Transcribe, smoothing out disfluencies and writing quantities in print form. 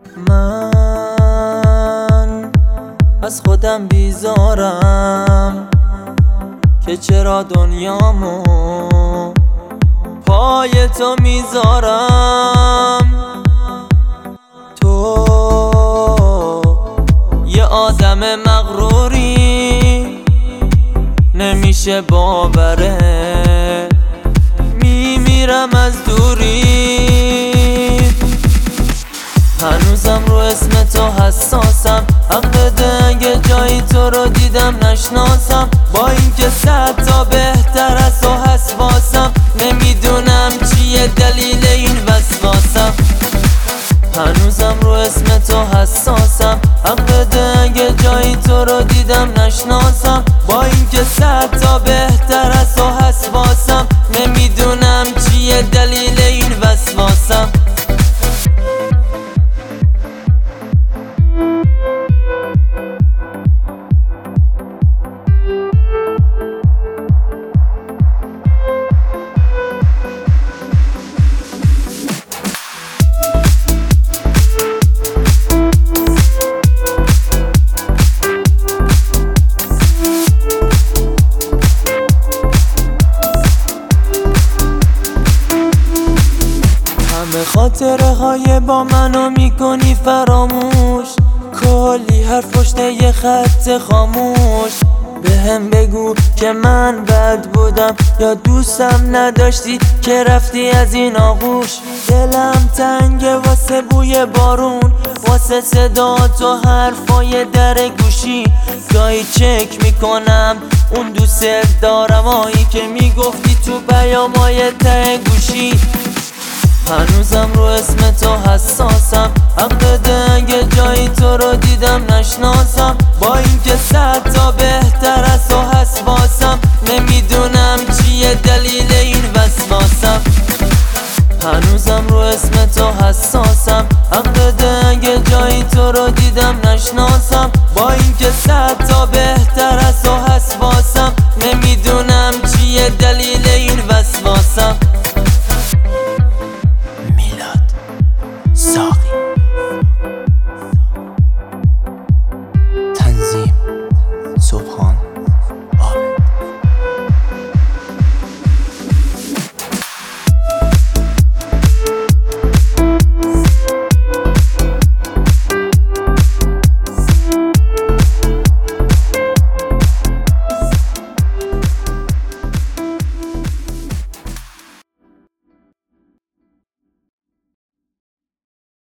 من از خودم بیزارم که چرا دنیامو پای تو میذارم. تو یه آدم مغروری نمیشه باوره، میمیرم از دوری. هنوزم رو اسم تو حساسم، حق بده اگه جایی تو رو دیدم نشناسم. با اینکه 100 تا بهتر از تو حساسم، نمیدونم چیه دلیل این وسواسم. هنوزم رو اسم تو حساسم، حق بده اگه جایی تو رو دیدم نشناسم. با اینکه 100 تا بهتر از تو حساسم، نمیدونم چیه دلیل این وسواسم. همه خاطره های با منو میکنی فراموش، کلی حرف پشت یه خط خاموش. بهم بگو که من بد بودم یا دوستم نداشتی که رفتی از این آغوش. دلم تنگه واسه بوی بارون، واسه صدا تو حرفای در گوشی. گاهی چک میکنم اون دوست دارم هایی که میگفتی تو پیامای ته گوشی. هنوزم رو اسم تو حساس